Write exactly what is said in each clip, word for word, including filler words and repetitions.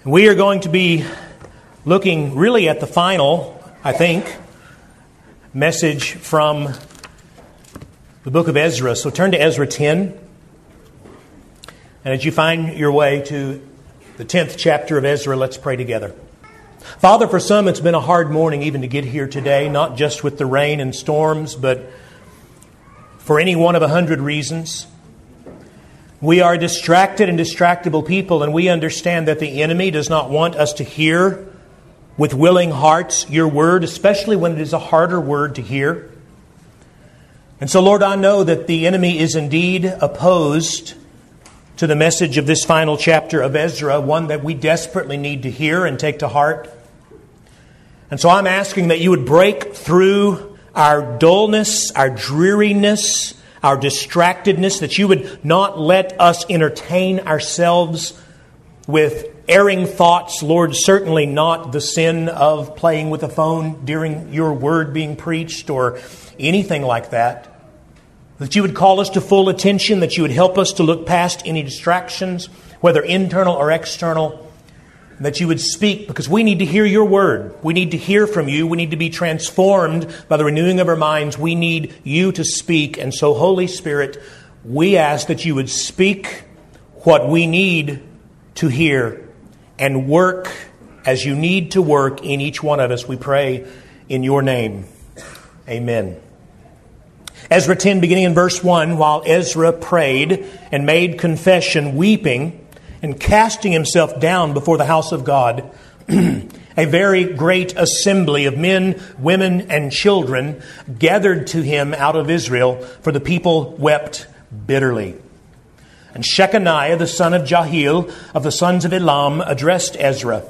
We are going to be looking really at the final, I think, message from the book of Ezra. So turn to Ezra ten. And as you find your way to the tenth chapter of Ezra, let's pray together. Father, for some it's been a hard morning even to get here today, not just with the rain and storms, but for any one of a hundred reasons. We are distracted and distractible people, and we understand that the enemy does not want us to hear with willing hearts your word, especially when it is a harder word to hear. And so, Lord, I know that the enemy is indeed opposed to the message of this final chapter of Ezra, one that we desperately need to hear and take to heart. And so I'm asking that you would break through our dullness, our dreariness, our distractedness, that you would not let us entertain ourselves with erring thoughts, Lord, certainly not the sin of playing with a phone during your word being preached or anything like that. That you would call us to full attention, that you would help us to look past any distractions, whether internal or external, and that you would speak, because we need to hear your word. We need to hear from you. We need to be transformed by the renewing of our minds. We need you to speak. And so, Holy Spirit, we ask that you would speak what we need to hear and work as you need to work in each one of us. We pray in your name. Amen. Ezra ten, beginning in verse one, while Ezra prayed and made confession, weeping and casting himself down before the house of God, a very great assembly of men, women, and children gathered to him out of Israel, for the people wept bitterly. And Shechaniah, the son of Jahiel, of the sons of Elam, addressed Ezra.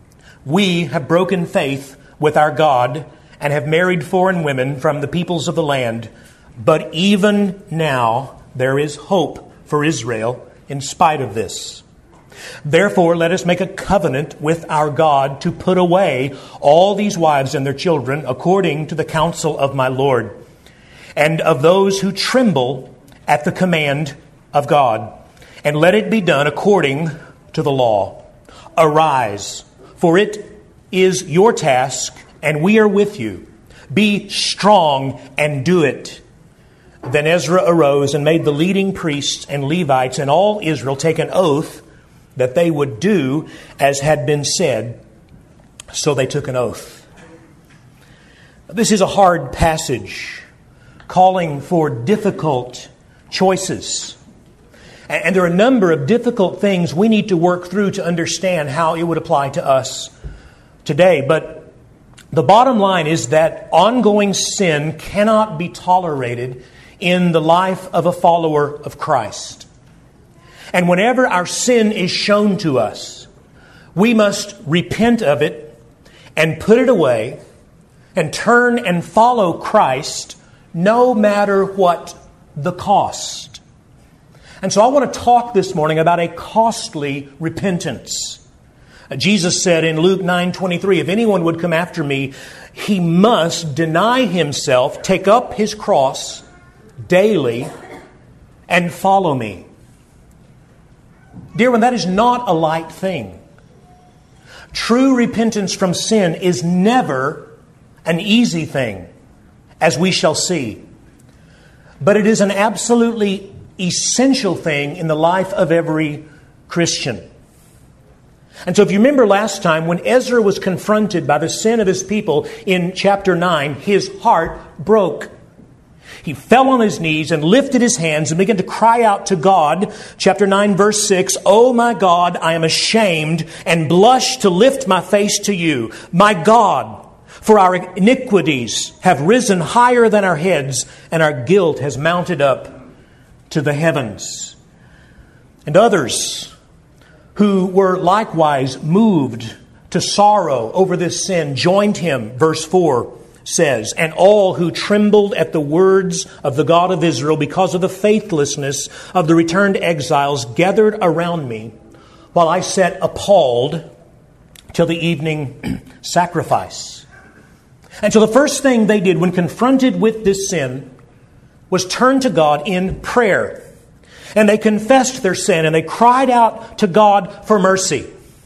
We have broken faith with our God and have married foreign women from the peoples of the land. But even now there is hope for Israel in spite of this. Therefore, let us make a covenant with our God to put away all these wives and their children according to the counsel of my Lord, and of those who tremble at the command of God. And let it be done according to the law. Arise, for it is your task, and we are with you. Be strong and do it. Then Ezra arose and made the leading priests and Levites and all Israel take an oath that they would do as had been said. So they took an oath. This is a hard passage, calling for difficult choices. And there are a number of difficult things we need to work through to understand how it would apply to us today. But the bottom line is that ongoing sin cannot be tolerated in the life of a follower of Christ. And whenever our sin is shown to us, we must repent of it and put it away and turn and follow Christ no matter what the cost. And so I want to talk this morning about a costly repentance. Jesus said in Luke nine twenty-three, if anyone would come after me, he must deny himself, take up his cross daily, and follow me. Dear one, that is not a light thing. True repentance from sin is never an easy thing, as we shall see. But it is an absolutely essential thing in the life of every Christian. And so if you remember last time, when Ezra was confronted by the sin of his people in chapter nine, his heart broke. He fell on his knees and lifted his hands and began to cry out to God. Chapter nine, verse six, "Oh my God, I am ashamed and blush to lift my face to you. My God, for our iniquities have risen higher than our heads, and our guilt has mounted up to the heavens." And others who were likewise moved to sorrow over this sin joined him, verse four says, "And all who trembled at the words of the God of Israel because of the faithlessness of the returned exiles gathered around me, while I sat appalled till the evening sacrifice." And so the first thing they did when confronted with this sin was turn to God in prayer. And they confessed their sin and they cried out to God for mercy.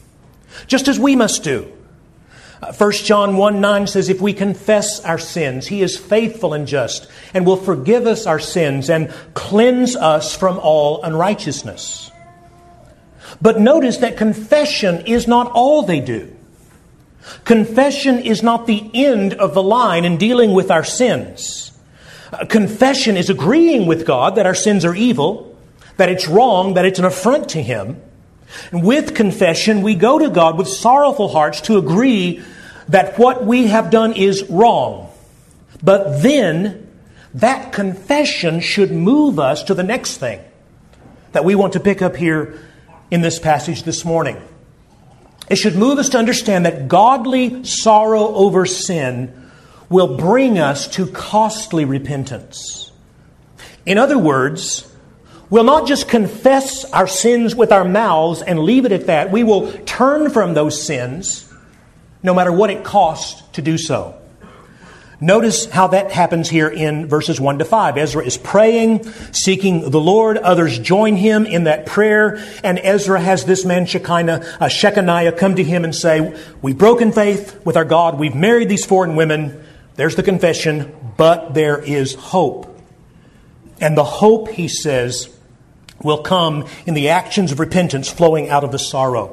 just as we must do. First John one nine says, if we confess our sins, He is faithful and just and will forgive us our sins and cleanse us from all unrighteousness. But notice that confession is not all they do. Confession is not the end of the line in dealing with our sins. Confession is agreeing with God that our sins are evil, that it's wrong, that it's an affront to Him. And with confession, we go to God with sorrowful hearts to agree that what we have done is wrong. But then, that confession should move us to the next thing that we want to pick up here in this passage this morning. It should move us to understand that godly sorrow over sin will bring us to costly repentance. In other words, we'll not just confess our sins with our mouths and leave it at that. We will turn from those sins, no matter what it costs to do so. Notice how that happens here in verses one to five. Ezra is praying, seeking the Lord. Others join him in that prayer. And Ezra has this man Shechaniah, uh, Shechaniah come to him and say, we've broken faith with our God. We've married these foreign women. There's the confession. But there is hope. And the hope, he says, will come in the actions of repentance flowing out of the sorrow.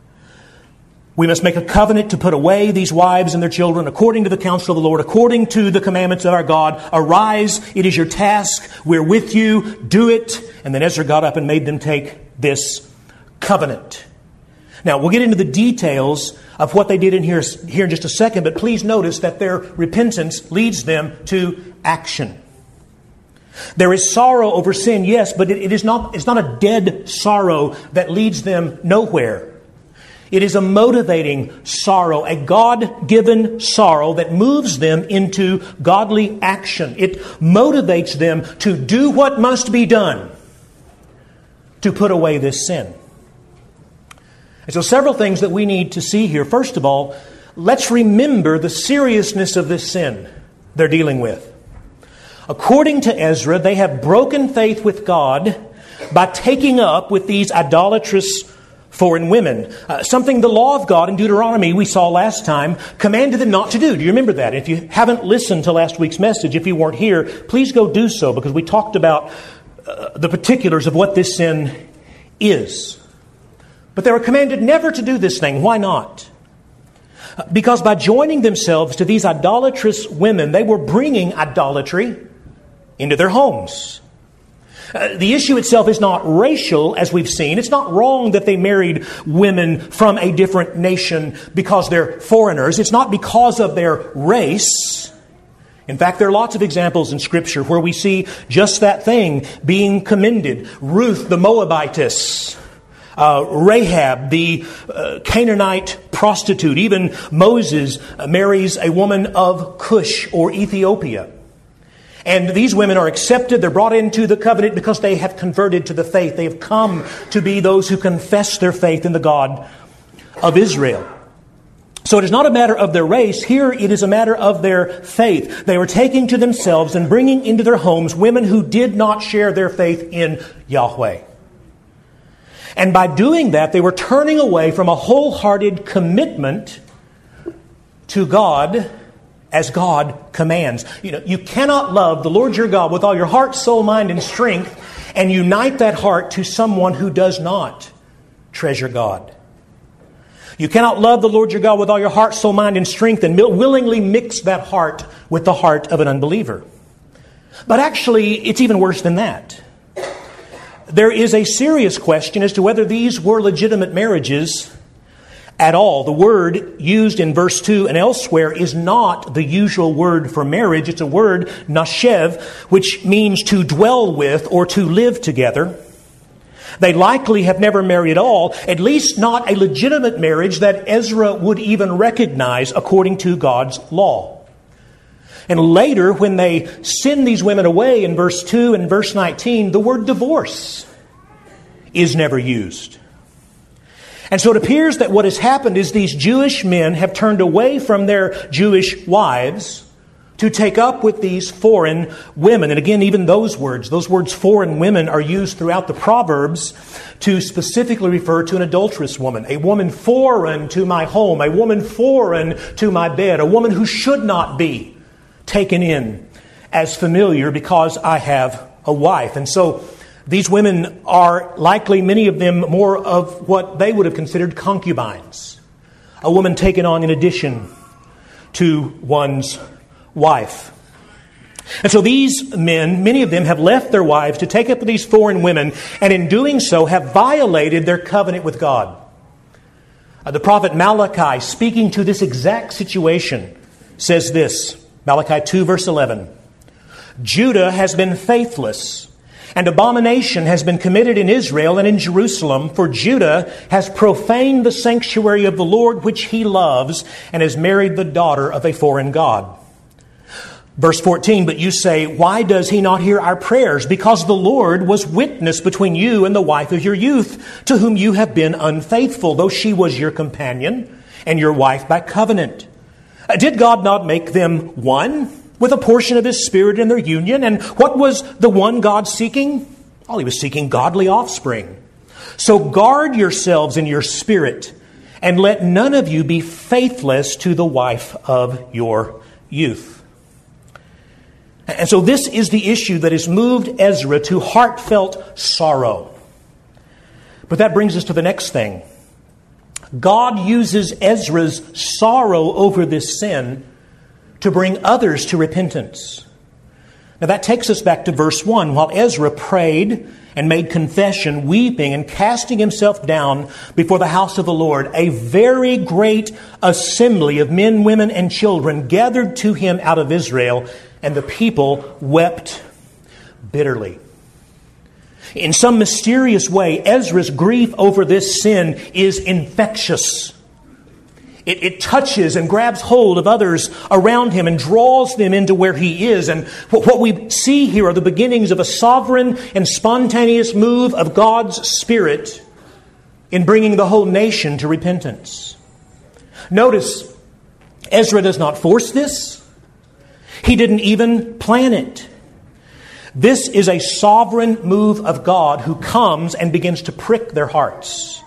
We must make a covenant to put away these wives and their children according to the counsel of the Lord, according to the commandments of our God. Arise, it is your task. We're with you. Do it. And then Ezra got up and made them take this covenant. Now, we'll get into the details of what they did in here, here in just a second, but please notice that their repentance leads them to action. There is sorrow over sin, yes, but it, it is not, it's not a dead sorrow that leads them nowhere. It is a motivating sorrow, a God-given sorrow that moves them into godly action. It motivates them to do what must be done to put away this sin. And so several things that we need to see here. First of all, let's remember the seriousness of this sin they're dealing with. According to Ezra, they have broken faith with God by taking up with these idolatrous foreign women. Uh, something the law of God in Deuteronomy, we saw last time, commanded them not to do. Do you remember that? If you haven't listened to last week's message, if you weren't here, please go do so, because we talked about uh, the particulars of what this sin is. But they were commanded never to do this thing. Why not? Because by joining themselves to these idolatrous women, they were bringing idolatry into their homes. Uh, the issue itself is not racial, as we've seen. It's not wrong that they married women from a different nation because they're foreigners. It's not because of their race. In fact, there are lots of examples in Scripture where we see just that thing being commended. Ruth, the Moabitess, uh, Rahab, the uh, Canaanite prostitute. Even Moses marries a woman of Cush or Ethiopia. And these women are accepted. They're brought into the covenant because they have converted to the faith. They have come to be those who confess their faith in the God of Israel. So it is not a matter of their race. Here it is a matter of their faith. They were taking to themselves and bringing into their homes women who did not share their faith in Yahweh. And by doing that, they were turning away from a wholehearted commitment to God as God commands. You know, you cannot love the Lord your God with all your heart, soul, mind, and strength and unite that heart to someone who does not treasure God. You cannot love the Lord your God with all your heart, soul, mind, and strength and willingly mix that heart with the heart of an unbeliever. But actually, it's even worse than that. There is a serious question as to whether these were legitimate marriages at all. The word used in verse two and elsewhere is not the usual word for marriage. It's a word, nashev, which means to dwell with or to live together. They likely have never married at all, at least not a legitimate marriage that Ezra would even recognize according to God's law. And later, when they send these women away in verse two and verse nineteen, the word divorce is never used. And so it appears that what has happened is these Jewish men have turned away from their Jewish wives to take up with these foreign women. And again, even those words, those words foreign women are used throughout the Proverbs to specifically refer to an adulterous woman. A woman foreign to my home, a woman foreign to my bed, a woman who should not be taken in as familiar because I have a wife. And so these women are likely, many of them, more of what they would have considered concubines. A woman taken on in addition to one's wife. And so these men, many of them have left their wives to take up with these foreign women, and in doing so have violated their covenant with God. Uh, the prophet Malachi, speaking to this exact situation, says this, Malachi two verse eleven, Judah has been faithless, and abomination has been committed in Israel and in Jerusalem, for Judah has profaned the sanctuary of the Lord which he loves, and has married the daughter of a foreign god. Verse fourteen, but you say, why does he not hear our prayers? Because the Lord was witness between you and the wife of your youth, to whom you have been unfaithful, though she was your companion and your wife by covenant. Did God not make them one with a portion of His Spirit in their union? And what was the one God seeking? Well, He was seeking godly offspring. So guard yourselves in your spirit, and let none of you be faithless to the wife of your youth. And so this is the issue that has moved Ezra to heartfelt sorrow. But that brings us to the next thing. God uses Ezra's sorrow over this sin to bring others to repentance. Now that takes us back to verse one. While Ezra prayed and made confession, weeping and casting himself down before the house of the Lord, a very great assembly of men, women, and children gathered to him out of Israel, and the people wept bitterly. In some mysterious way, Ezra's grief over this sin is infectious. It, it touches and grabs hold of others around him and draws them into where he is. And what, what we see here are the beginnings of a sovereign and spontaneous move of God's Spirit in bringing the whole nation to repentance. Notice, Ezra does not force this. He didn't even plan it. This is a sovereign move of God who comes and begins to prick their hearts.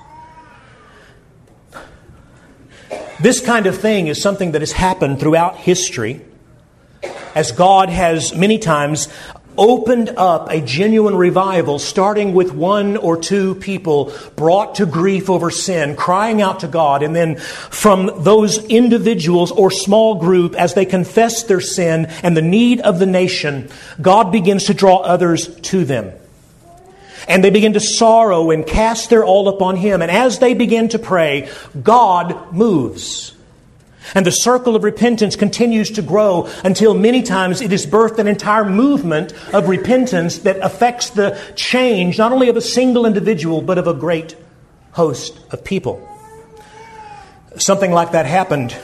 This kind of thing is something that has happened throughout history, as God has many times opened up a genuine revival, starting with one or two people brought to grief over sin, crying out to God. And then from those individuals or small group, as they confess their sin and the need of the nation, God begins to draw others to them. And they begin to sorrow and cast their all upon Him. And as they begin to pray, God moves. And the circle of repentance continues to grow until many times it has birthed an entire movement of repentance that affects the change not only of a single individual, but of a great host of people. Something like that happened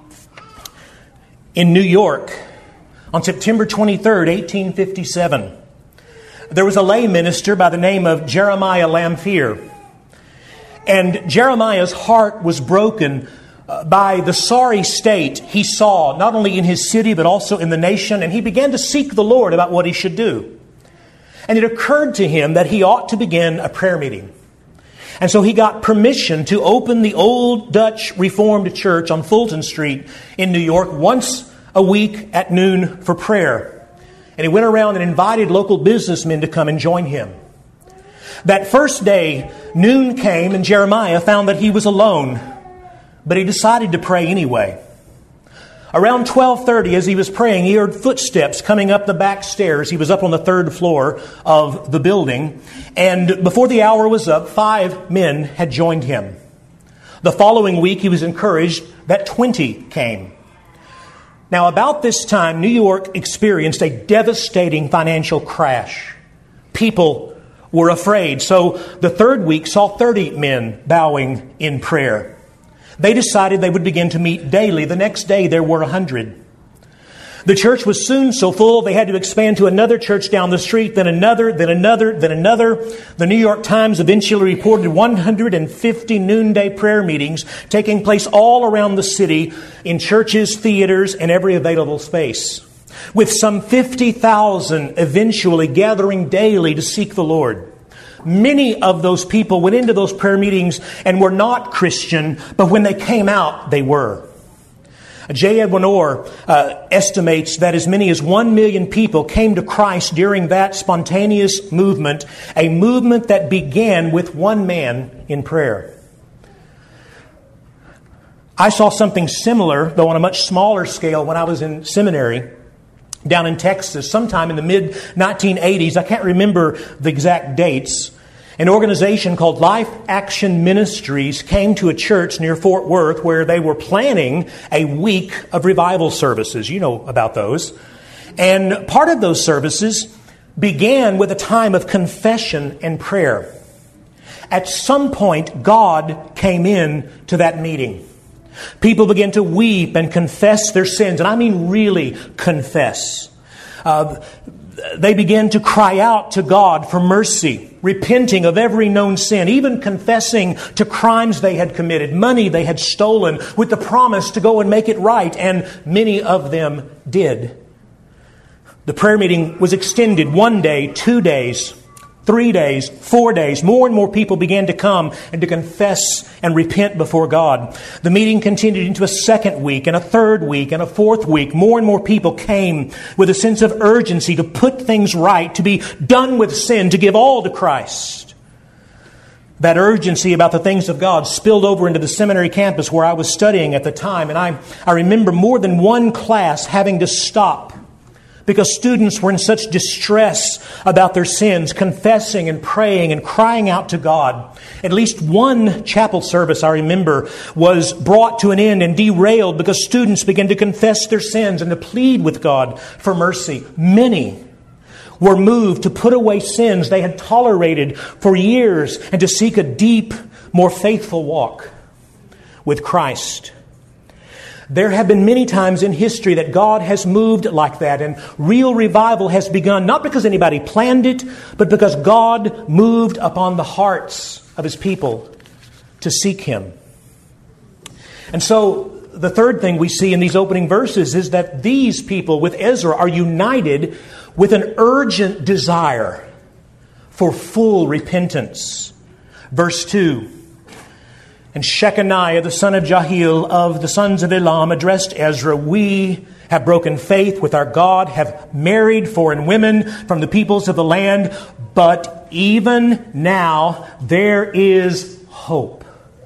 in New York on September twenty-third, eighteen fifty-seven. There was a lay minister by the name of Jeremiah Lamphere. And Jeremiah's heart was broken by the sorry state he saw, not only in his city, but also in the nation. And he began to seek the Lord about what he should do. And it occurred to him that he ought to begin a prayer meeting. And so he got permission to open the Old Dutch Reformed Church on Fulton Street in New York once a week at noon for prayer. And he went around and invited local businessmen to come and join him. That first day, noon came and Jeremiah found that he was alone. But he decided to pray anyway. Around twelve thirty, as he was praying, he heard footsteps coming up the back stairs. He was up on the third floor of the building. And before the hour was up, five men had joined him. The following week, he was encouraged that twenty came. Now, about this time, New York experienced a devastating financial crash. People were afraid. So the third week saw thirty men bowing in prayer. They decided they would begin to meet daily. The next day, there were a hundred. The church was soon so full, they had to expand to another church down the street, then another, then another, then another. The New York Times eventually reported one hundred fifty noonday prayer meetings taking place all around the city in churches, theaters, and every available space. with some fifty thousand eventually gathering daily to seek the Lord. Many of those people went into those prayer meetings and were not Christian, but when they came out, they were. J. Edwin Orr uh, estimates that as many as one million people came to Christ during that spontaneous movement, a movement that began with one man in prayer. I saw something similar, though on a much smaller scale, when I was in seminary down in Texas, sometime in the mid nineteen eighties. I can't remember the exact dates. An organization called Life Action Ministries came to a church near Fort Worth where they were planning a week of revival services. You know about those. And part of those services began with a time of confession and prayer. At some point, God came in to that meeting. People began to weep and confess their sins. And I mean really confess. Uh, they began to cry out to God for mercy, repenting of every known sin, even confessing to crimes they had committed, money they had stolen, with the promise to go and make it right. And many of them did. The prayer meeting was extended one day, two days, three days, four days. More and more people began to come and to confess and repent before God. The meeting continued into a second week and a third week and a fourth week. More and more people came with a sense of urgency to put things right, to be done with sin, to give all to Christ. That urgency about the things of God spilled over into the seminary campus where I was studying at the time. And I, I remember more than one class having to stop because students were in such distress about their sins, confessing and praying and crying out to God. At least one chapel service, I remember, was brought to an end and derailed because students began to confess their sins and to plead with God for mercy. Many were moved to put away sins they had tolerated for years and to seek a deep, more faithful walk with Christ. There have been many times in history that God has moved like that, and real revival has begun, not because anybody planned it, but because God moved upon the hearts of His people to seek Him. And so the third thing we see in these opening verses is that these people with Ezra are united with an urgent desire for full repentance. Verse two. And Shechaniah, the son of Jahiel of the sons of Elam, addressed Ezra, "We have broken faith with our God, have married foreign women from the peoples of the land, but even now there is hope."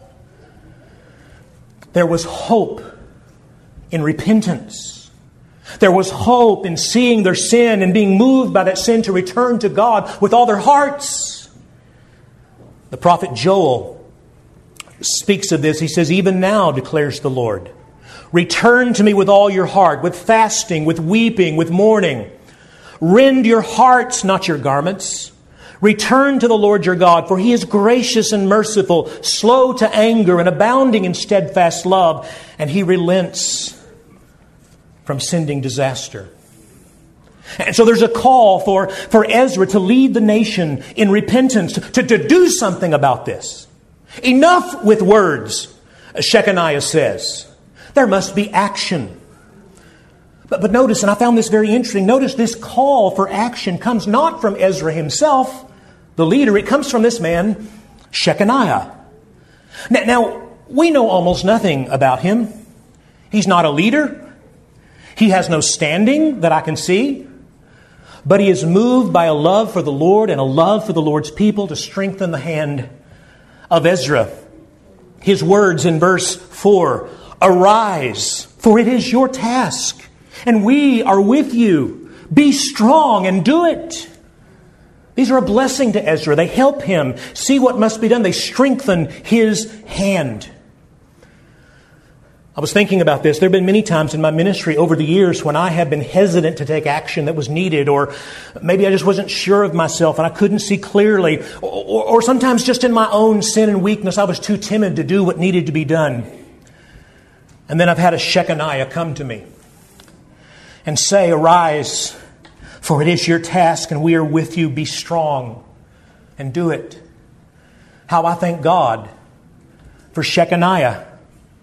There was hope in repentance. There was hope in seeing their sin and being moved by that sin to return to God with all their hearts. The prophet Joel speaks of this. He says, "Even now, declares the Lord, return to me with all your heart, with fasting, with weeping, with mourning. Rend your hearts, not your garments. Return to the Lord your God, for He is gracious and merciful, slow to anger and abounding in steadfast love, and He relents from sending disaster." And so there's a call for, for Ezra to lead the nation in repentance, to, to do something about this. Enough with words, Shechaniah says. There must be action. But, but notice, and I found this very interesting, notice this call for action comes not from Ezra himself, the leader. It comes from this man, Shechaniah. Now, now, we know almost nothing about him. He's not a leader. He has no standing that I can see. But he is moved by a love for the Lord and a love for the Lord's people to strengthen the hand of Ezra. His words in verse four, "Arise, for it is your task, and we are with you. Be strong and do it." These are a blessing to Ezra. They help him see what must be done. They strengthen his hand. I was thinking about this. There have been many times in my ministry over the years when I have been hesitant to take action that was needed, or maybe I just wasn't sure of myself and I couldn't see clearly, or, or, or sometimes just in my own sin and weakness, I was too timid to do what needed to be done. And then I've had a Shechaniah come to me and say, "Arise, for it is your task, and we are with you. Be strong and do it." How I thank God for Shechaniah.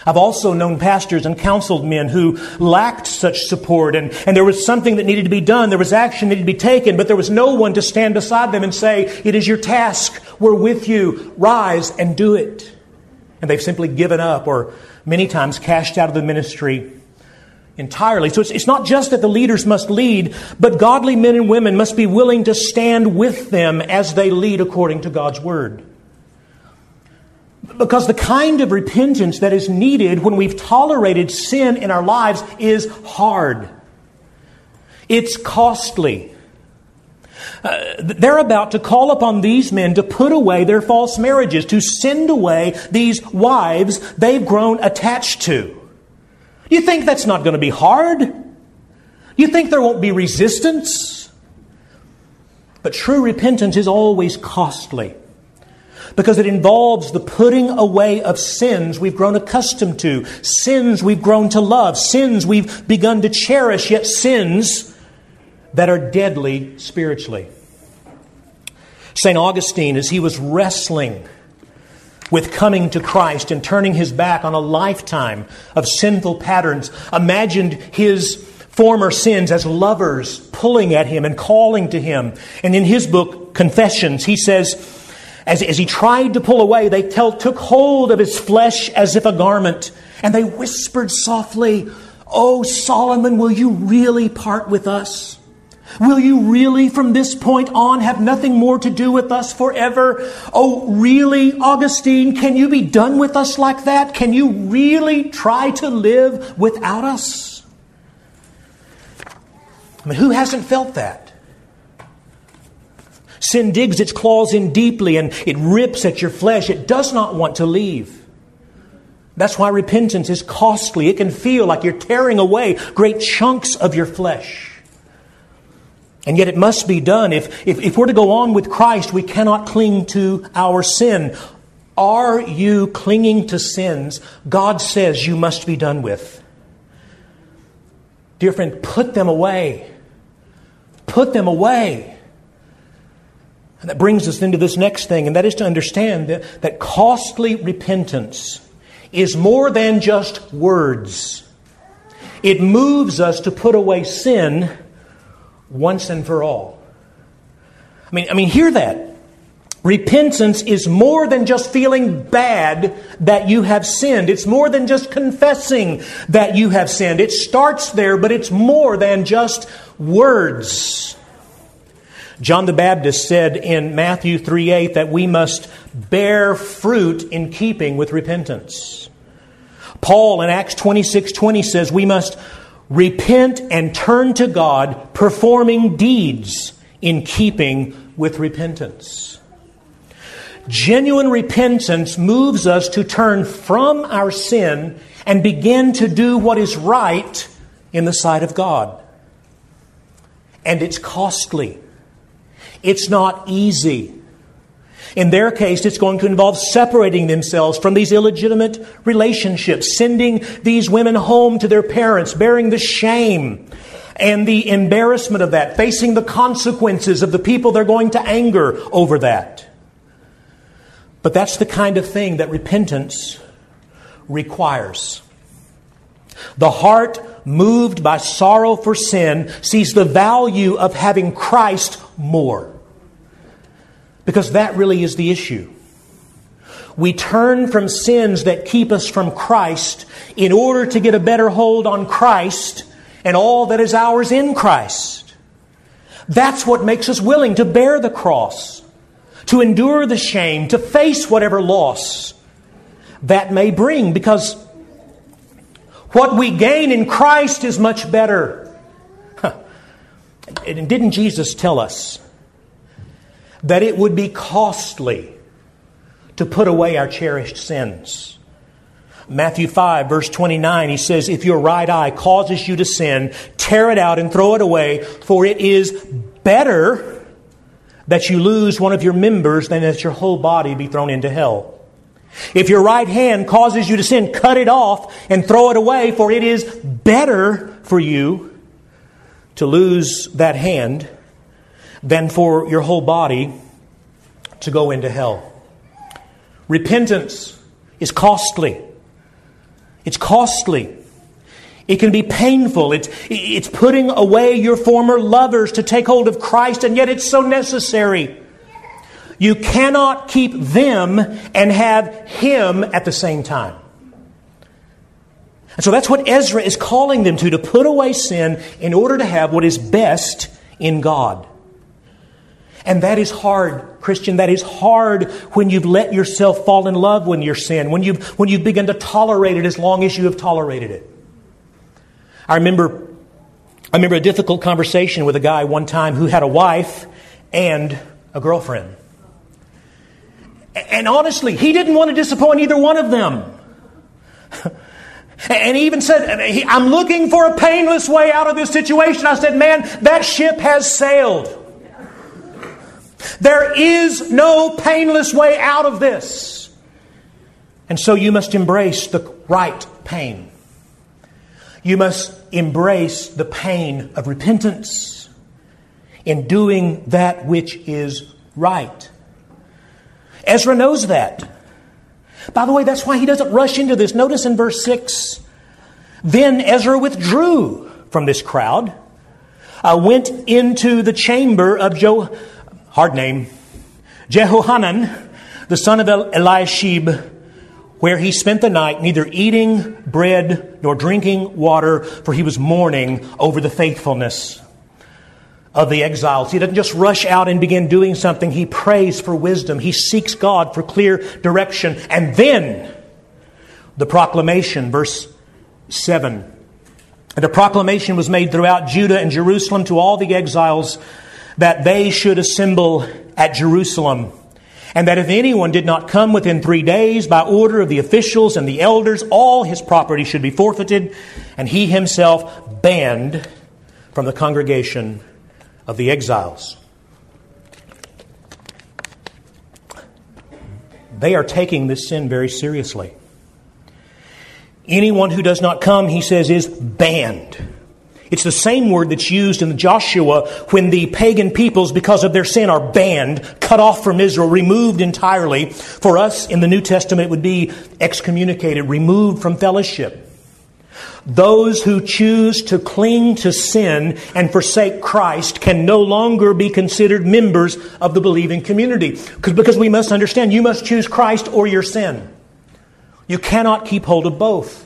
I've also known pastors and counseled men who lacked such support, and, and there was something that needed to be done. There was action that needed to be taken, but there was no one to stand beside them and say, "It is your task. We're with you. Rise and do it." And they've simply given up, or many times cashed out of the ministry entirely. So it's, it's not just that the leaders must lead, but godly men and women must be willing to stand with them as they lead according to God's Word. Because the kind of repentance that is needed when we've tolerated sin in our lives is hard. It's costly. Uh, they're about to call upon these men to put away their false marriages, to send away these wives they've grown attached to. You think that's not going to be hard? You think there won't be resistance? But true repentance is always costly, because it involves the putting away of sins we've grown accustomed to, sins we've grown to love, sins we've begun to cherish, yet sins that are deadly spiritually. Saint Augustine, as he was wrestling with coming to Christ and turning his back on a lifetime of sinful patterns, imagined his former sins as lovers pulling at him and calling to him. And in his book, Confessions, he says, as, as he tried to pull away, they tell, took hold of his flesh as if a garment, and they whispered softly, "Oh, Solomon, will you really part with us? Will you really from this point on have nothing more to do with us forever? Oh, really, Augustine, can you be done with us like that? Can you really try to live without us?" I mean, who hasn't felt that? Sin digs its claws in deeply and it rips at your flesh. It does not want to leave. That's why repentance is costly. It can feel like you're tearing away great chunks of your flesh. And yet it must be done. If, if, if we're to go on with Christ, we cannot cling to our sin. Are you clinging to sins God says you must be done with? Dear friend, put them away. Put them away. And that brings us into this next thing, and that is to understand that, that costly repentance is more than just words. It moves us to put away sin once and for all. I mean, I mean, hear that. Repentance is more than just feeling bad that you have sinned. It's more than just confessing that you have sinned. It starts there, but it's more than just words. John the Baptist said in Matthew three eight that we must bear fruit in keeping with repentance. Paul in Acts twenty-six twenty says we must repent and turn to God, performing deeds in keeping with repentance. Genuine repentance moves us to turn from our sin and begin to do what is right in the sight of God. And it's costly. It's not easy. In their case, it's going to involve separating themselves from these illegitimate relationships, sending these women home to their parents, bearing the shame and the embarrassment of that, facing the consequences of the people they're going to anger over that. But that's the kind of thing that repentance requires. The heart, moved by sorrow for sin, sees the value of having Christ more. Because that really is the issue. We turn from sins that keep us from Christ in order to get a better hold on Christ and all that is ours in Christ. That's what makes us willing to bear the cross, to endure the shame, to face whatever loss that may bring. Because what we gain in Christ is much better. Huh. And didn't Jesus tell us that it would be costly to put away our cherished sins? Matthew five, verse twenty-nine, he says, "If your right eye causes you to sin, tear it out and throw it away, for it is better that you lose one of your members than that your whole body be thrown into hell. If your right hand causes you to sin, cut it off and throw it away, for it is better for you to lose that hand than for your whole body to go into hell." Repentance is costly. It's costly. It can be painful. It's, it's putting away your former lovers to take hold of Christ, and yet it's so necessary. You cannot keep them and have Him at the same time. And so that's what Ezra is calling them to, to put away sin in order to have what is best in God. And that is hard, Christian. That is hard when you've let yourself fall in love with your sin, when you've, when you've begun to tolerate it as long as you have tolerated it. I remember, I remember a difficult conversation with a guy one time who had a wife and a girlfriend. And honestly, he didn't want to disappoint either one of them. And he even said, I'm looking for a painless way out of this situation. I said, man, that ship has sailed. There is no painless way out of this. And so you must embrace the right pain. You must embrace the pain of repentance in doing that which is right. Ezra knows that. By the way, that's why he doesn't rush into this. Notice in verse six, then Ezra withdrew from this crowd, uh, went into the chamber of Jo, hard name, Jehohanan, the son of Eliashib, where he spent the night neither eating bread nor drinking water, for he was mourning over the faithfulness of the exiles. He doesn't just rush out and begin doing something. He prays for wisdom. He seeks God for clear direction. And then the proclamation, verse seven. And a proclamation was made throughout Judah and Jerusalem to all the exiles that they should assemble at Jerusalem. And that if anyone did not come within three days by order of the officials and the elders, all his property should be forfeited, and he himself banned from the congregation of the exiles. They are taking this sin very seriously. Anyone who does not come, he says, is banned. It's the same word that's used in Joshua when the pagan peoples, because of their sin, are banned, cut off from Israel, removed entirely. For us, in the New Testament, it would be excommunicated, removed from fellowship. Those who choose to cling to sin and forsake Christ can no longer be considered members of the believing community. Because we must understand, you must choose Christ or your sin. You cannot keep hold of both.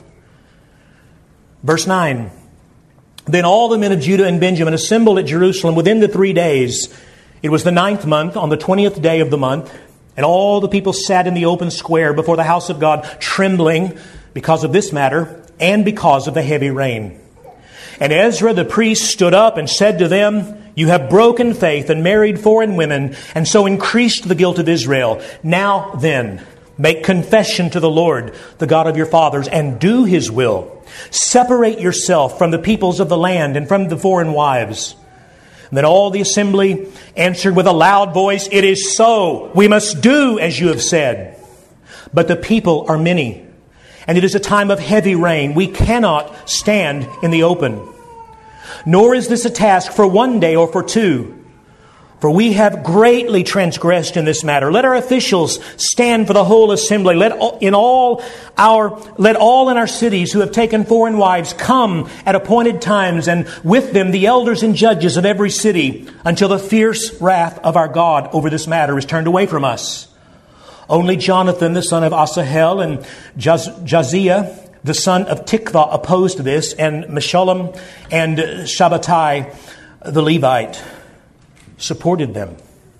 Verse nine. Then all the men of Judah and Benjamin assembled at Jerusalem within the three days. It was the ninth month, on the twentieth day of the month. And all the people sat in the open square before the house of God, trembling because of this matter and because of the heavy rain. And Ezra the priest stood up and said to them, you have broken faith and married foreign women, and so increased the guilt of Israel. Now then, make confession to the Lord, the God of your fathers, and do His will. Separate yourself from the peoples of the land and from the foreign wives. And then all the assembly answered with a loud voice, it is so. We must do as you have said. But the people are many, and it is a time of heavy rain. We cannot stand in the open. Nor is this a task for one day or for two. For we have greatly transgressed in this matter. Let our officials stand for the whole assembly. Let all, in all our let all in our cities who have taken foreign wives come at appointed times, and with them the elders and judges of every city, until the fierce wrath of our God over this matter is turned away from us. Only Jonathan, the son of Asahel, and Jaz- Jaziah, the son of Tikva, opposed this, and Meshullam and Shabbatai, the Levite, supported them.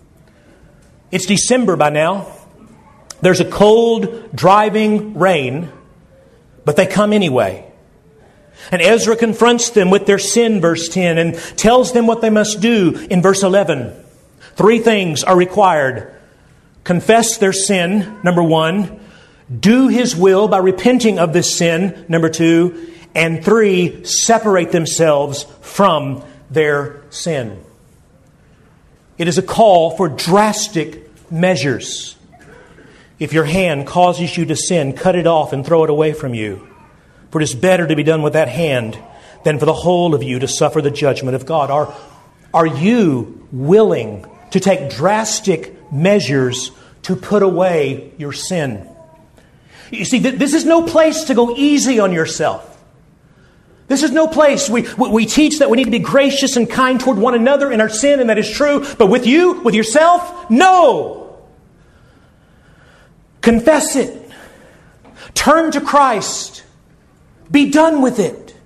It's December by now. There's a cold, driving rain, but they come anyway. And Ezra confronts them with their sin, verse ten, and tells them what they must do in verse eleven. Three things are required. Confess their sin, number one. Do His will by repenting of this sin, number two. And three, separate themselves from their sin. It is a call for drastic measures. If your hand causes you to sin, cut it off and throw it away from you. For it is better to be done with that hand than for the whole of you to suffer the judgment of God. Are, are you willing to take drastic measures to put away your sin? You see, th- this is no place to go easy on yourself. This is no place. We, we, we teach that we need to be gracious and kind toward one another in our sin, and that is true. But with you, with yourself, no. Confess it. Turn to Christ. Be done with it.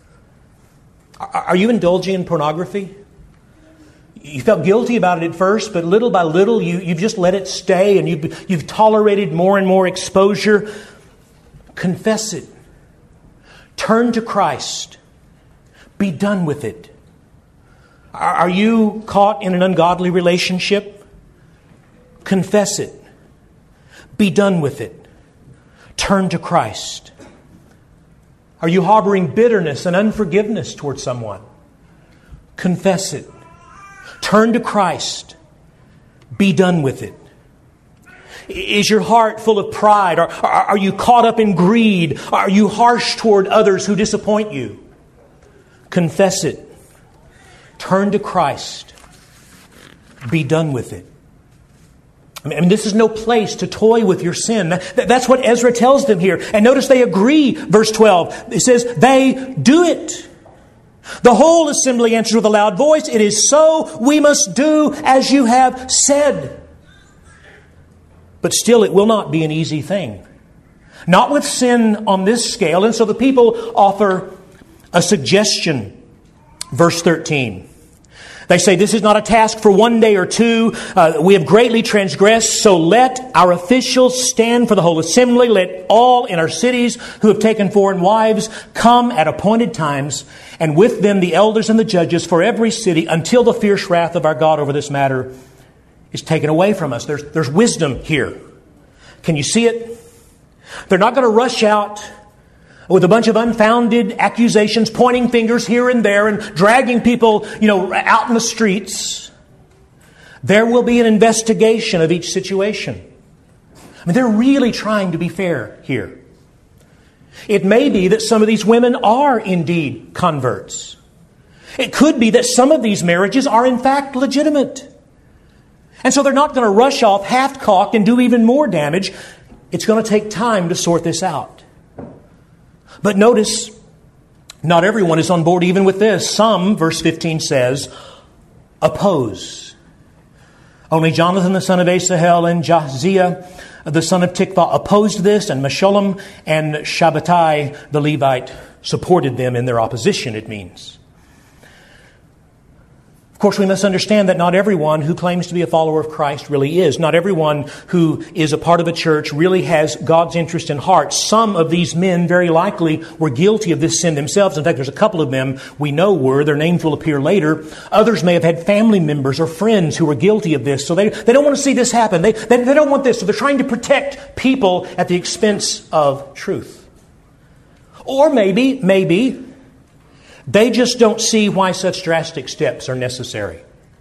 Are, are you indulging in pornography? You felt guilty about it at first, but little by little, you, you've just let it stay, and you've, you've tolerated more and more exposure. Confess it. Turn to Christ. Be done with it. Are, are you caught in an ungodly relationship? Confess it. Be done with it. Turn to Christ. Are you harboring bitterness and unforgiveness towards someone? Confess it. Turn to Christ. Be done with it. Is your heart full of pride? Are, are you caught up in greed? Are you harsh toward others who disappoint you? Confess it. Turn to Christ. Be done with it. I mean, this is no place to toy with your sin. That's what Ezra tells them here. And notice they agree, verse twelve. It says, they do it. The whole assembly answers with a loud voice, it is so, we must do as you have said. But still, it will not be an easy thing. Not with sin on this scale. And so the people offer a suggestion. Verse thirteen. They say, this is not a task for one day or two. Uh, we have greatly transgressed, so let our officials stand for the whole assembly. Let all in our cities who have taken foreign wives come at appointed times, and with them the elders and the judges for every city, until the fierce wrath of our God over this matter is taken away from us. There's, there's wisdom here. Can you see it? They're not going to rush out with a bunch of unfounded accusations, pointing fingers here and there and dragging people, you know, out in the streets. There will be an investigation of each situation. I mean, they're really trying to be fair here. It may be that some of these women are indeed converts. It could be that some of these marriages are in fact legitimate. And so they're not going to rush off half-cocked and do even more damage. It's going to take time to sort this out. But notice, not everyone is on board even with this. Some, verse fifteen says, oppose. Only Jonathan the son of Asahel and Jahaziah the son of Tikvah opposed this, and Meshullam and Shabbatai the Levite supported them in their opposition, it means. Of course, we must understand that not everyone who claims to be a follower of Christ really is. Not everyone who is a part of a church really has God's interest in heart. Some of these men very likely were guilty of this sin themselves. In fact, there's a couple of them we know were. Their names will appear later. Others may have had family members or friends who were guilty of this. So they, they don't want to see this happen. They, they, they don't want this. So they're trying to protect people at the expense of truth. Or maybe, maybe... they just don't see why such drastic steps are necessary.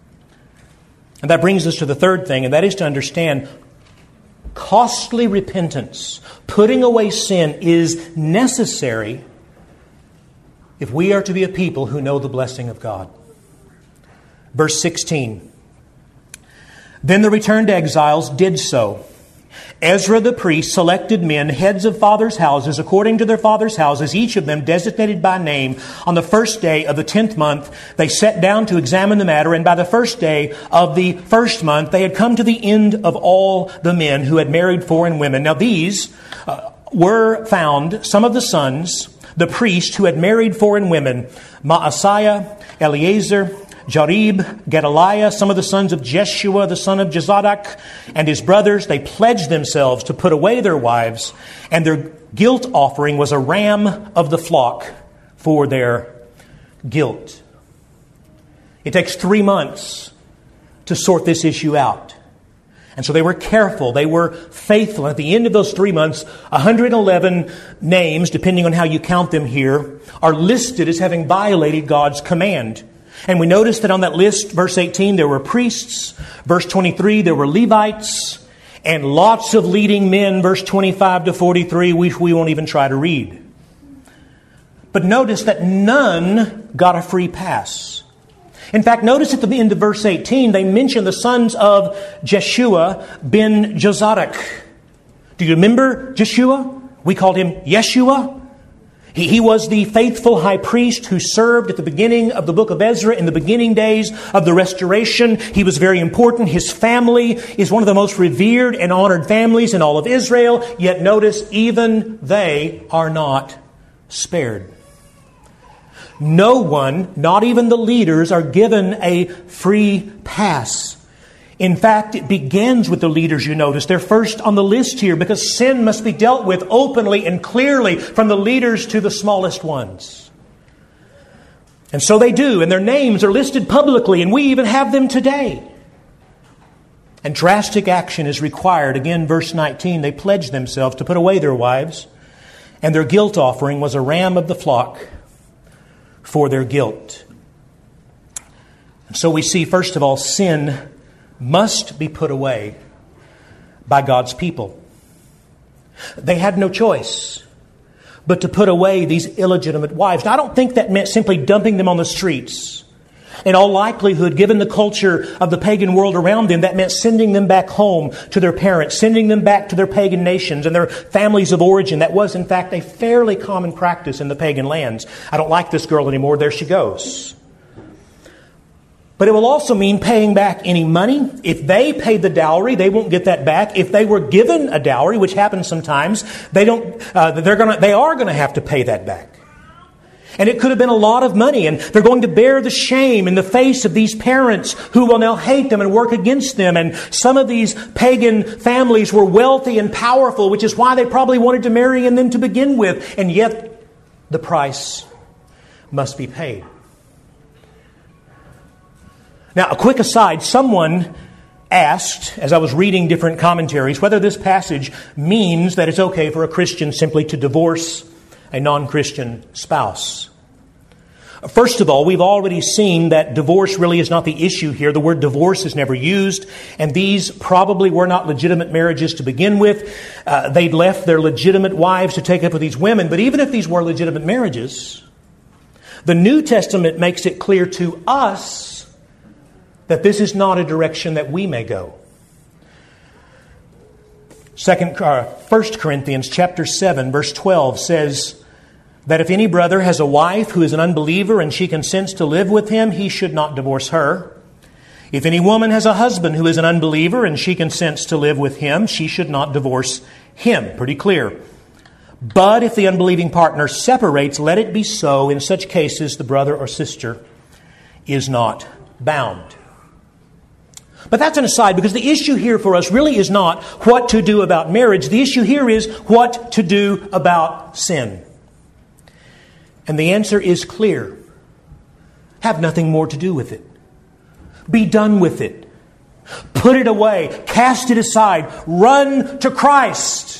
And that brings us to the third thing, and that is to understand costly repentance, putting away sin, is necessary if we are to be a people who know the blessing of God. Verse sixteen. Then the returned exiles did so. Ezra the priest selected men, heads of fathers' houses, according to their fathers' houses, each of them designated by name. On the first day of the tenth month, they sat down to examine the matter, and by the first day of the first month, they had come to the end of all the men who had married foreign women. Now these uh, were found, some of the sons, the priests who had married foreign women, Maaseiah, Eleazar, Jarib, Gedaliah, some of the sons of Jeshua, the son of Jozadak, and his brothers. They pledged themselves to put away their wives, and their guilt offering was a ram of the flock for their guilt. It takes three months to sort this issue out. And so they were careful. They were faithful. At the end of those three months, one hundred eleven names, depending on how you count them here, are listed as having violated God's command. And we notice that on that list, verse eighteen, there were priests. Verse twenty-three, there were Levites. And lots of leading men, verse twenty-five to forty-three, which we won't even try to read. But notice that none got a free pass. In fact, notice at the end of verse eighteen, they mention the sons of Jeshua ben Jozadak. Do you remember Jeshua? We called him Yeshua. He, he was the faithful high priest who served at the beginning of the book of Ezra in the beginning days of the restoration. He was very important. His family is one of the most revered and honored families in all of Israel. Yet notice, even they are not spared. No one, not even the leaders, are given a free pass. In fact, it begins with the leaders, you notice. They're first on the list here because sin must be dealt with openly and clearly from the leaders to the smallest ones. And so they do, and their names are listed publicly, and we even have them today. And drastic action is required. Again, verse nineteen, they pledged themselves to put away their wives, and their guilt offering was a ram of the flock for their guilt. And so we see, first of all, sin must be put away by God's people. They had no choice but to put away these illegitimate wives. Now, I don't think that meant simply dumping them on the streets. In all likelihood, given the culture of the pagan world around them, that meant sending them back home to their parents, sending them back to their pagan nations and their families of origin. That was, in fact, a fairly common practice in the pagan lands. I don't like this girl anymore. There she goes. But it will also mean paying back any money. If they paid the dowry, they won't get that back. If they were given a dowry, which happens sometimes, they don't. Uh, they're gonna. They are going to have to pay that back. And it could have been a lot of money, and they're going to bear the shame in the face of these parents who will now hate them and work against them. And some of these pagan families were wealthy and powerful, which is why they probably wanted to marry in them to begin with. And yet, the price must be paid. Now, a quick aside, someone asked, as I was reading different commentaries, whether this passage means that it's okay for a Christian simply to divorce a non-Christian spouse. First of all, we've already seen that divorce really is not the issue here. The word divorce is never used, and these probably were not legitimate marriages to begin with. Uh, they'd left their legitimate wives to take up with these women. But even if these were legitimate marriages, the New Testament makes it clear to us that this is not a direction that we may go. Second, uh, First Corinthians chapter seven, verse twelve says that if any brother has a wife who is an unbeliever and she consents to live with him, he should not divorce her. If any woman has a husband who is an unbeliever and she consents to live with him, she should not divorce him. Pretty clear. But if the unbelieving partner separates, let it be so. In such cases, the brother or sister is not bound. But that's an aside, because the issue here for us really is not what to do about marriage. The issue here is what to do about sin. And the answer is clear. Have nothing more to do with it. Be done with it. Put it away. Cast it aside. Run to Christ.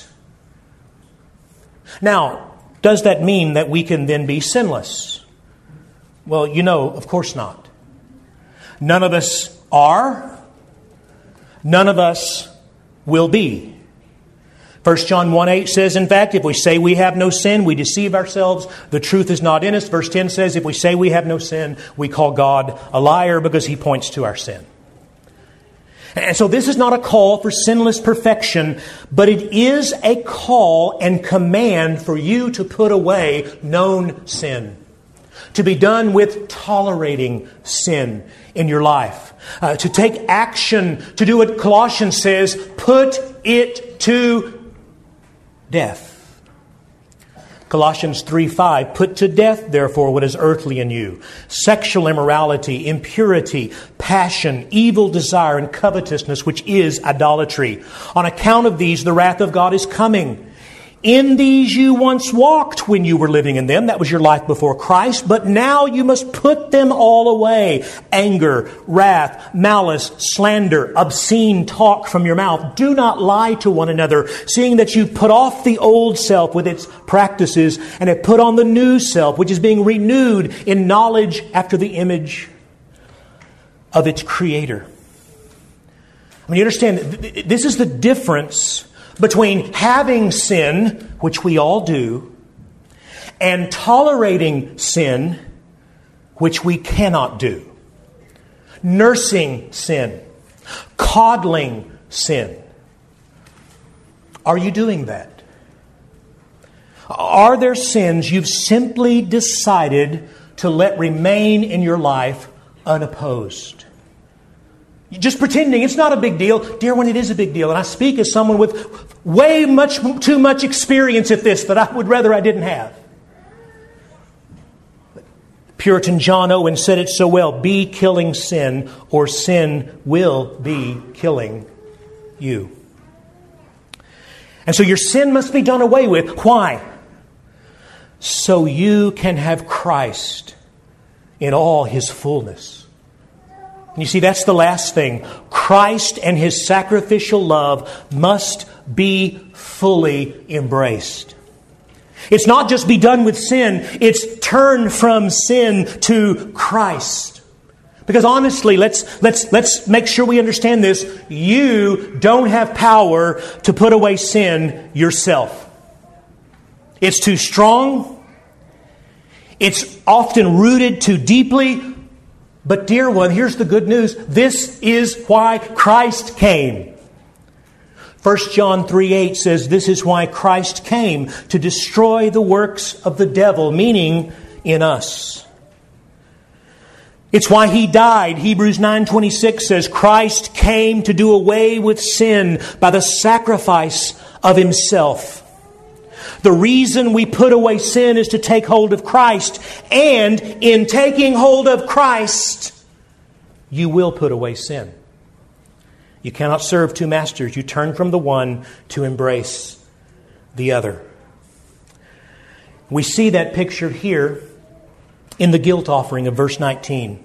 Now, does that mean that we can then be sinless? Well, you know, of course not. None of us are. None of us will be. First John one eight says, in fact, if we say we have no sin, we deceive ourselves. The truth is not in us. Verse ten says, if we say we have no sin, we call God a liar because He points to our sin. And so this is not a call for sinless perfection, but it is a call and command for you to put away known sin. To be done with tolerating sin in your life. Uh, to take action, to do what Colossians says, put it to death. Colossians three five, put to death, therefore, what is earthly in you. Sexual immorality, impurity, passion, evil desire, and covetousness, which is idolatry. On account of these, the wrath of God is coming. In these you once walked when you were living in them. That was your life before Christ. But now you must put them all away. Anger, wrath, malice, slander, obscene talk from your mouth. Do not lie to one another, seeing that you put off the old self with its practices and have put on the new self, which is being renewed in knowledge after the image of its Creator. I mean, you understand, this is the difference between having sin, which we all do, and tolerating sin, which we cannot do. Nursing sin. Coddling sin. Are you doing that? Are there sins you've simply decided to let remain in your life unopposed? Just pretending it's not a big deal. Dear one, it is a big deal. And I speak as someone with way much too much experience at this that I would rather I didn't have. Puritan John Owen said it so well. Be killing sin, or sin will be killing you. And so your sin must be done away with. Why? So you can have Christ in all His fullness. And you see, that's the last thing. Christ and His sacrificial love must be fully embraced. It's not just be done with sin. It's turn from sin to Christ. Because honestly, let's let's let's make sure we understand this. You don't have power to put away sin yourself. It's too strong. It's often rooted too deeply. But dear one, here's the good news. This is why Christ came. First John three eight says, this is why Christ came, to destroy the works of the devil, meaning in us. It's why He died. Hebrews nine twenty-six says, Christ came to do away with sin by the sacrifice of Himself. The reason we put away sin is to take hold of Christ. And in taking hold of Christ, you will put away sin. You cannot serve two masters. You turn from the one to embrace the other. We see that picture here in the guilt offering of verse nineteen.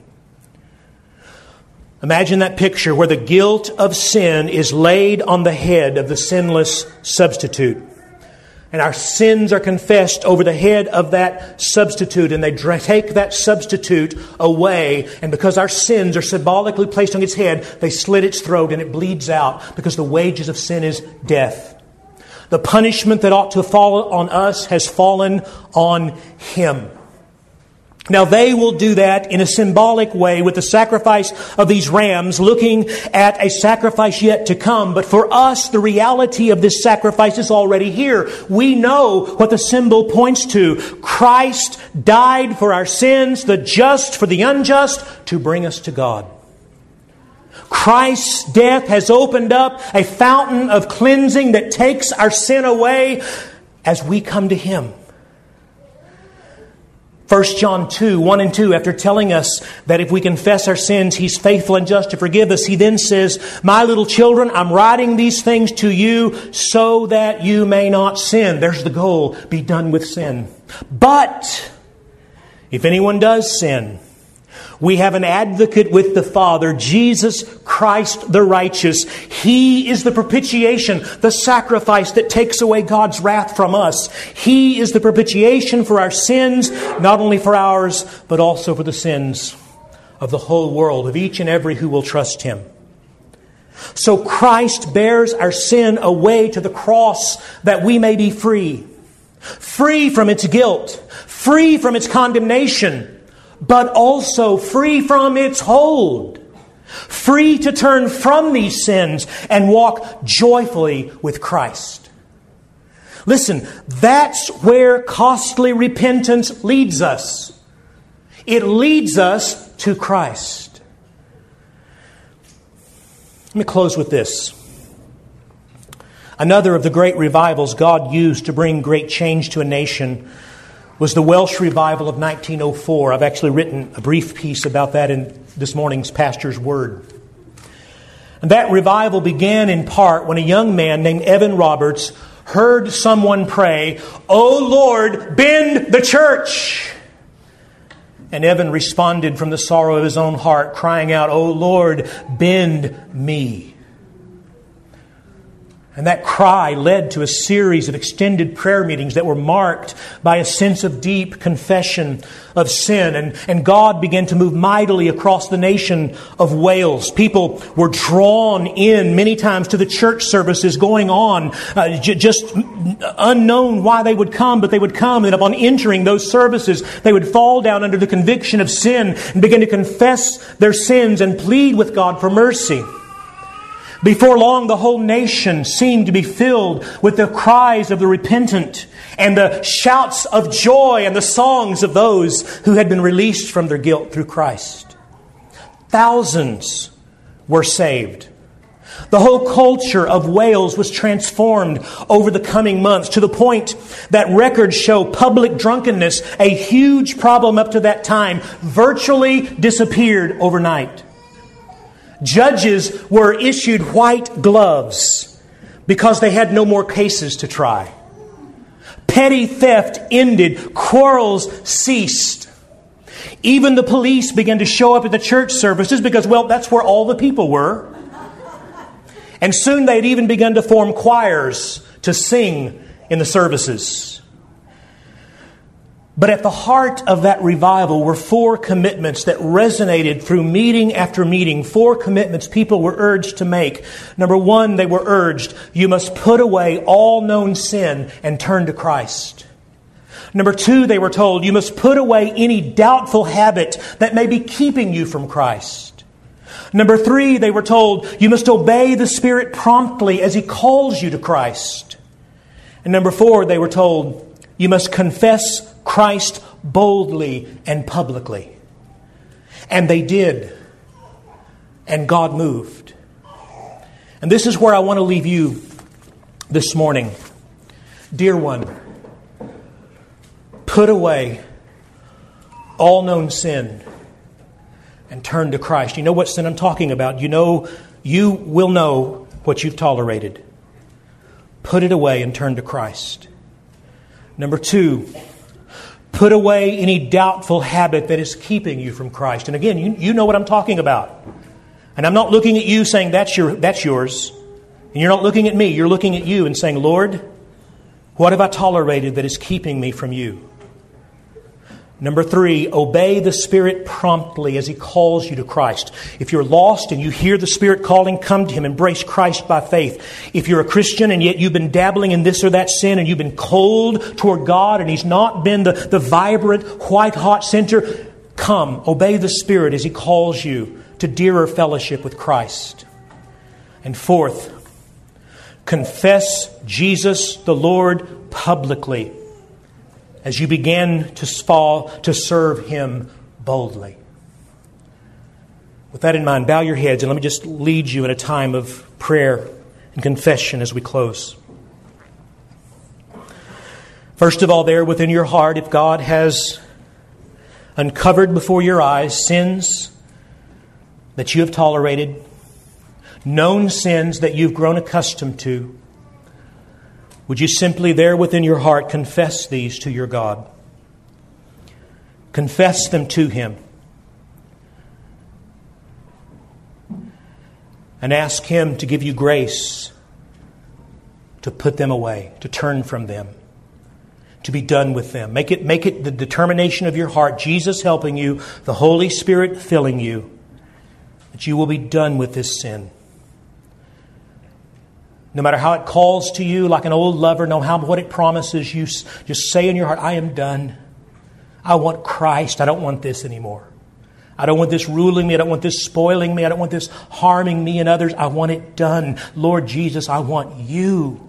Imagine that picture where the guilt of sin is laid on the head of the sinless substitute. And our sins are confessed over the head of that substitute. And they take that substitute away. And because our sins are symbolically placed on its head, they slit its throat and it bleeds out. Because the wages of sin is death. The punishment that ought to fall on us has fallen on Him. Now they will do that in a symbolic way with the sacrifice of these rams, looking at a sacrifice yet to come. But for us, the reality of this sacrifice is already here. We know what the symbol points to. Christ died for our sins, the just for the unjust, to bring us to God. Christ's death has opened up a fountain of cleansing that takes our sin away as we come to Him. First John two, one and two, after telling us that if we confess our sins, He's faithful and just to forgive us, He then says, my little children, I'm writing these things to you so that you may not sin. There's the goal. Be done with sin. But if anyone does sin, we have an advocate with the Father, Jesus Christ the righteous. He is the propitiation, the sacrifice that takes away God's wrath from us. He is the propitiation for our sins, not only for ours, but also for the sins of the whole world, of each and every who will trust Him. So Christ bears our sin away to the cross that we may be free. Free from its guilt, free from its condemnation, but also free from its hold. Free to turn from these sins and walk joyfully with Christ. Listen, that's where costly repentance leads us. It leads us to Christ. Let me close with this. Another of the great revivals God used to bring great change to a nation was the Welsh revival of nineteen oh four. I've actually written a brief piece about that in this morning's pastor's word. And that revival began in part when a young man named Evan Roberts heard someone pray, "Oh Lord, bend the church." And Evan responded from the sorrow of his own heart, crying out, "Oh Lord, bend me." And that cry led to a series of extended prayer meetings that were marked by a sense of deep confession of sin. And, and God began to move mightily across the nation of Wales. People were drawn in many times to the church services going on, uh, j- just unknown why they would come, but they would come. And upon entering those services, they would fall down under the conviction of sin and begin to confess their sins and plead with God for mercy. Before long, the whole nation seemed to be filled with the cries of the repentant and the shouts of joy and the songs of those who had been released from their guilt through Christ. Thousands were saved. The whole culture of Wales was transformed over the coming months to the point that records show public drunkenness, a huge problem up to that time, virtually disappeared overnight. Judges were issued white gloves because they had no more cases to try. Petty theft ended. Quarrels ceased. Even the police began to show up at the church services because, well, that's where all the people were. And soon they had even begun to form choirs to sing in the services. But at the heart of that revival were four commitments that resonated through meeting after meeting. Four commitments people were urged to make. Number one, they were urged, you must put away all known sin and turn to Christ. Number two, they were told, you must put away any doubtful habit that may be keeping you from Christ. Number three, they were told, you must obey the Spirit promptly as He calls you to Christ. And number four, they were told, you must confess Christ boldly and publicly. And they did. And God moved. And this is where I want to leave you this morning. Dear one, put away all known sin and turn to Christ. You know what sin I'm talking about. You know, you will know what you've tolerated. Put it away and turn to Christ. Number two, put away any doubtful habit that is keeping you from Christ. And again, you, you know what I'm talking about. And I'm not looking at you saying that's your that's yours. And you're not looking at me. You're looking at you and saying, Lord, what have I tolerated that is keeping me from you? Number three, obey the Spirit promptly as He calls you to Christ. If you're lost and you hear the Spirit calling, come to Him. Embrace Christ by faith. If you're a Christian and yet you've been dabbling in this or that sin and you've been cold toward God and He's not been the, the vibrant, white-hot center, come. Obey the Spirit as He calls you to dearer fellowship with Christ. And fourth, confess Jesus the Lord publicly as you begin to fall to serve Him boldly. With that in mind, bow your heads and let me just lead you in a time of prayer and confession as we close. First of all, there within your heart, if God has uncovered before your eyes sins that you have tolerated, known sins that you've grown accustomed to, would you simply there within your heart confess these to your God? Confess them to Him. And ask Him to give you grace to put them away, to turn from them, to be done with them. Make it, make it the determination of your heart, Jesus helping you, the Holy Spirit filling you, that you will be done with this sin. No matter how it calls to you like an old lover, no matter what it promises you, just say in your heart, I am done. I want Christ. I don't want this anymore. I don't want this ruling me. I don't want this spoiling me. I don't want this harming me and others. I want it done. Lord Jesus, I want You.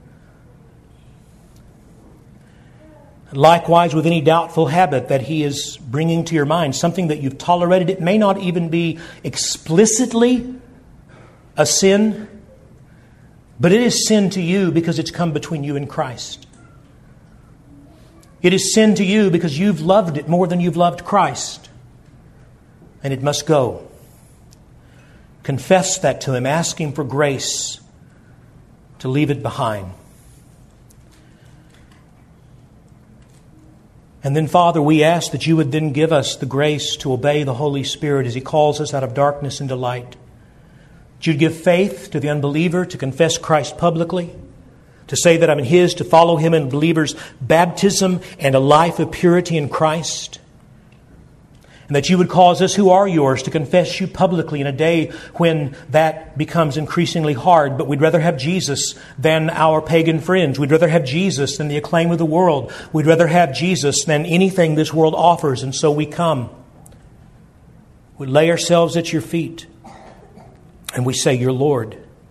Likewise, with any doubtful habit that He is bringing to your mind, something that you've tolerated, it may not even be explicitly a sin, but it is sin to you because it's come between you and Christ. It is sin to you because you've loved it more than you've loved Christ. And it must go. Confess that to Him. Ask Him for grace to leave it behind. And then, Father, we ask that You would then give us the grace to obey the Holy Spirit as He calls us out of darkness into light. That You'd give faith to the unbeliever to confess Christ publicly, to say that I'm His, to follow Him in believers' baptism and a life of purity in Christ. And that You would cause us who are Yours to confess You publicly in a day when that becomes increasingly hard. But we'd rather have Jesus than our pagan friends. We'd rather have Jesus than the acclaim of the world. We'd rather have Jesus than anything this world offers. And so we come. We lay ourselves at Your feet. And we say, You're Lord.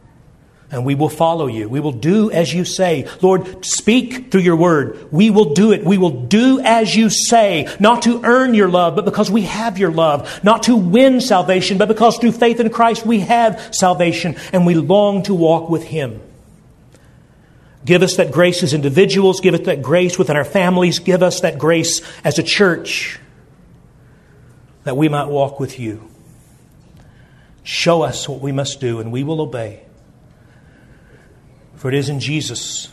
And we will follow you. We will do as you say. Lord, speak through your word. We will do it. We will do as you say, not to earn your love, but because we have your love. Not to win salvation, but because through faith in Christ we have salvation and we long to walk with Him. Give us that grace as individuals. Give us that grace within our families. Give us that grace as a church that we might walk with you. Show us what we must do and we will obey. For it is in Jesus.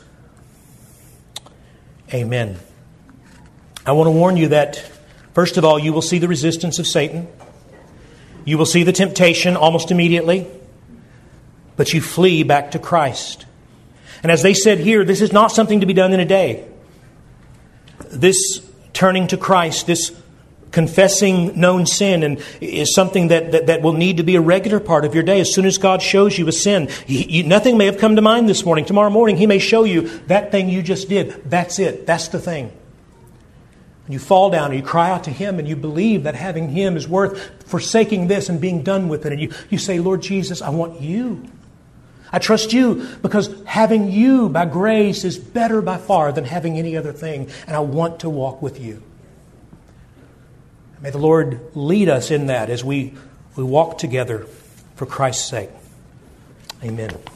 Amen. I want to warn you that, first of all, you will see the resistance of Satan. You will see the temptation almost immediately. But you flee back to Christ. And as they said here, this is not something to be done in a day. This turning to Christ, this confessing known sin, and is something that, that, that will need to be a regular part of your day. As soon as God shows you a sin, he, you, nothing may have come to mind this morning. Tomorrow morning, He may show you that thing you just did. That's it. That's the thing. And you fall down and you cry out to Him and you believe that having Him is worth forsaking this and being done with it. And you, you say, Lord Jesus, I want you. I trust you because having you by grace is better by far than having any other thing. And I want to walk with you. May the Lord lead us in that as we, we walk together for Christ's sake. Amen.